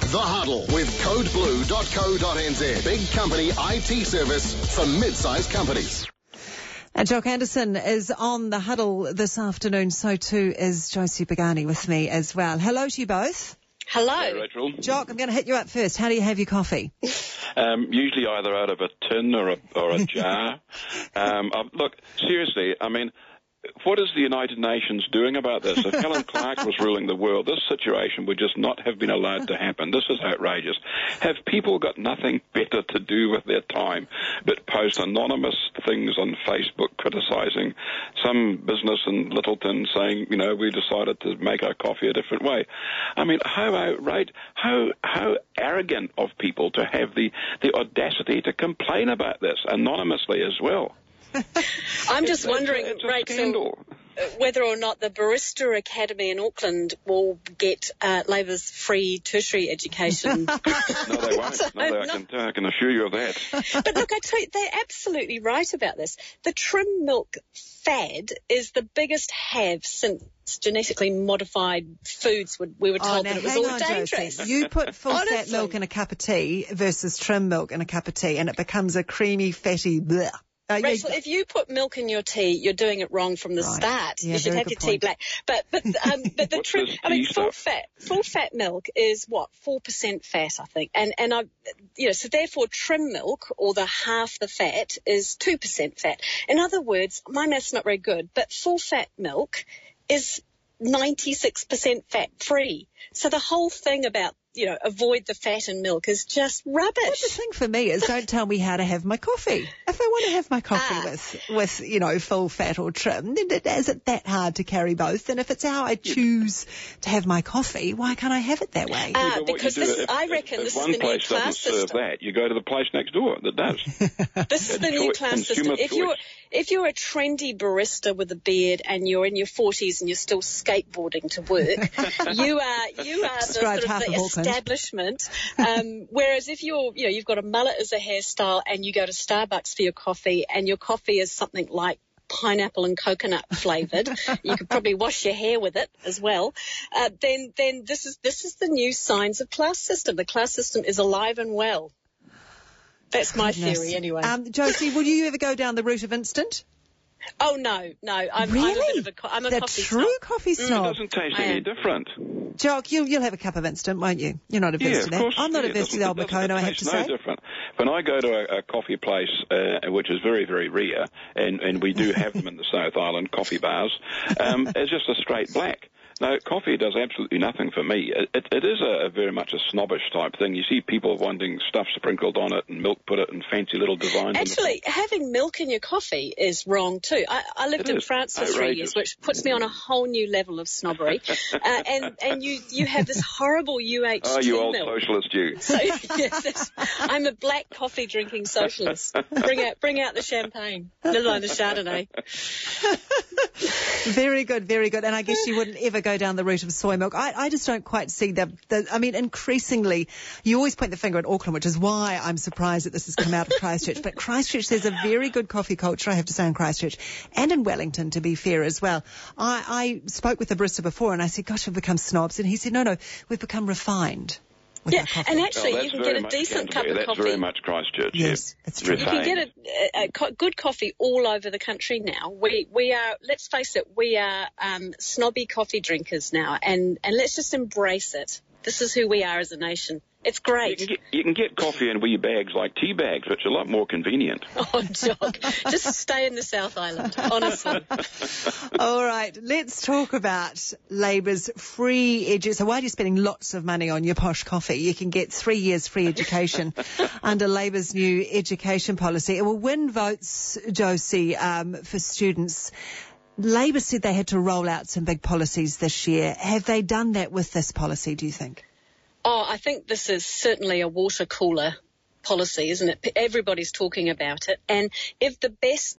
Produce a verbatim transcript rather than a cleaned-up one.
The Huddle with code blue dot co dot n z. Big company I T service for mid-sized companies. And Jock Anderson is on The Huddle this afternoon. So too is Josie Pagani with me as well. Hello to you both. Hello. Hey, Rachel. Jock, I'm going to hit you up first. How do you have your coffee? Um, usually either out of a tin or a, or a jar. um, uh, look, seriously, I mean, what is the United Nations doing about this? If Helen Clark was ruling the world, this situation would just not have been allowed to happen. This is outrageous. Have people got nothing better to do with their time but post anonymous things on Facebook criticising some business in Littleton saying, you know, we decided to make our coffee a different way? I mean, how outrage, how how arrogant of people to have the, the audacity to complain about this anonymously as well. I'm just it's, wondering, it's Rachel, whether or not the Barista Academy in Auckland will get uh, Labour's free tertiary education. No, they won't. No, they, I, can, I can assure you of that. But look, I tell you, they're absolutely right about this. The trim milk fad is the biggest have since genetically modified foods would, we were told oh, that it was hang all on, dangerous. Josie. You put full-fat Honestly. milk in a cup of tea versus trim milk in a cup of tea, and it becomes a creamy, fatty bleh. Uh, Rachel, yeah. if you put milk in your tea, you're doing it wrong from the Right. start. Yeah, you should very have good your tea point. black. But but um, but the What's trim, this I mean, tea full stuff? fat full fat milk is what four percent fat, I think, and and I, you know, so therefore trim milk or the half the fat is two percent fat. In other words, my math's not very good, but full fat milk is ninety-six percent fat free. So the whole thing about, you know, avoid the fat in milk is just rubbish. Well, the thing for me is don't tell me how to have my coffee. If I want to have my coffee Ah. with, with, you know, full fat or trim, then it, is it that hard to carry both? And if it's how I choose to have my coffee, why can't I have it that way? Ah, Yeah, but what because you do, this, if, I if- reckon if this is one the new place doesn't class serve system. that, you go to the place next door that does. This is It's the new choice- class system. consumer If you're choice. if you're a trendy barista with a beard and you're in your forties and you're still skateboarding to work, you are you are the Described sort of half the of Auckland. establishment. Um, whereas if you're you know you've got a mullet as a hairstyle and you go to Starbucks for your coffee and your coffee is something like pineapple and coconut flavoured, you could probably wash your hair with it as well. Uh, then then this is this is the new signs of class system. The class system is alive and well. That's my Goodness. theory anyway. Um, Josie, will you ever go down the route of instant? Oh, no, no. I'm, I'm a Really? bit of a, co- I'm a The coffee true snob. coffee It snob. doesn't taste I any am. different. Jock, you'll, you'll have a cup of instant, won't you? You're not averse Yeah, to of that. course. I'm not yeah, averse to the it old doesn't- Macono, it I have tastes to no say. different. When I go to a, a coffee place, uh, which is very, very rare, and, and we do have them in the South Island coffee bars, um, it's just a straight black. No, coffee does absolutely nothing for me. It, it, it is a, a very much a snobbish type thing. You see people wanting stuff sprinkled on it and milk put it and fancy little designs. Actually, having milk in your coffee is wrong too. I, I lived It in is. France for three Outrageous. years, which puts me on a whole new level of snobbery. uh, and and you, you have this horrible U H T Oh, you old milk. socialist, you. So yes, it's- I'm a black coffee drinking socialist. Bring out bring out the champagne, never mind the Chardonnay. Very good, very good. And I guess you wouldn't ever go down the route of soy milk. I, I just don't quite see the, the, I mean, increasingly, you always point the finger at Auckland, which is why I'm surprised that this has come out of Christchurch. But Christchurch, there's a very good coffee culture, I have to say, in Christchurch. And in Wellington, to be fair as well. I, I spoke with the barista before and I said, gosh, we've become snobs. And he said, no, no, we've become refined. With Yeah, our coffee. and actually, Well, you that's can very get a much decent cup Canterbury. of That's coffee. very much Christchurch. Yes, yeah. it's true. You can get a, a, a co- good coffee all over the country now. We we are, let's face it, we are um, snobby coffee drinkers now, and, and let's just embrace it. This is who we are as a nation. It's You great. can, get, you can get coffee in wee bags like tea bags, which are a lot more convenient. Oh, Jock, just stay in the South Island, honestly. All right, let's talk about Labour's free edu. So while you're spending lots of money on your posh coffee, you can get three years free education under Labour's new education policy. It will win votes, Josie, um, for students. Labour said they had to roll out some big policies this year. Have they done that with this policy, do you think? Oh, I think this is certainly a water cooler policy, isn't it? Everybody's talking about it. And if the best